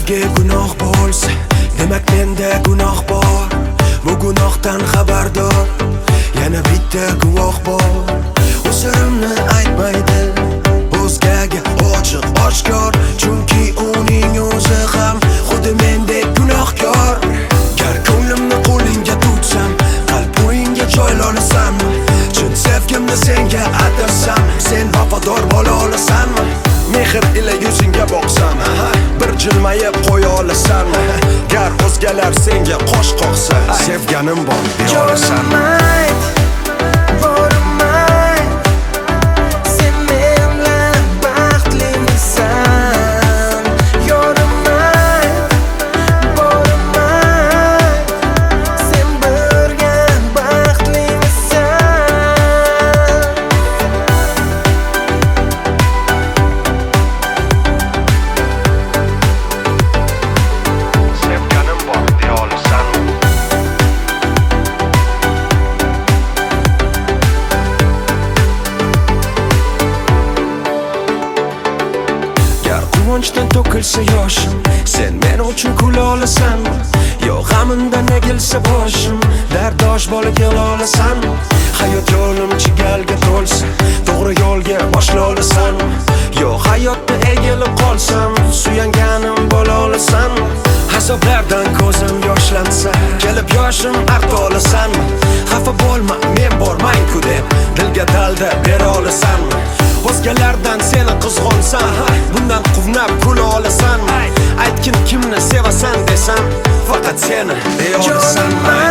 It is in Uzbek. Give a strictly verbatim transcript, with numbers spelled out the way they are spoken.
Sevgi gunoh bo'lsa, demak menda gunoh bor. Bu gunohdan xabardor yana bitta guvoh bor. Uzurimni aytmaydi o'zgaga ochiq oshkor, chunki uning o'zi ham xuddi mendek gunohkor. Gar ko'nglimni qo'lingga tutsam, qalb o'yinga joylanasanmi? Chin sevgimni senga atasam, sen vafodor bo'la olasanmi? Mehr ila yuzingga boqsam, bir jilmayib qo'ya olasanmi? Gar o'zgalar senga qosh qoqsa, sevganim bor deya olasanmi? Quvonchdan to'kilsa yoshim, sen men uchun kula olasanmi? Yo g'amimdan egilsa boshim, dardosh bo'lib kela olasanmi? Hayot yo'lim chigalga to'lsa, to'g'ri yo'lga boshla olasanmi? Yo hayotda egilib qolsam, suyanganim bo'la olasanmi? Azoblardan ko'zim yoshlansa, kelib yoshim arta olasanmi? Xafa bo'lma, men bormang-ku deb dilga dalda bera olasanmi? O'zgalardan seni qizg'onsam, bundan quvnab kula olasanmi? Aytgin kimni sevasan desam, faqat seni deya olasanmi?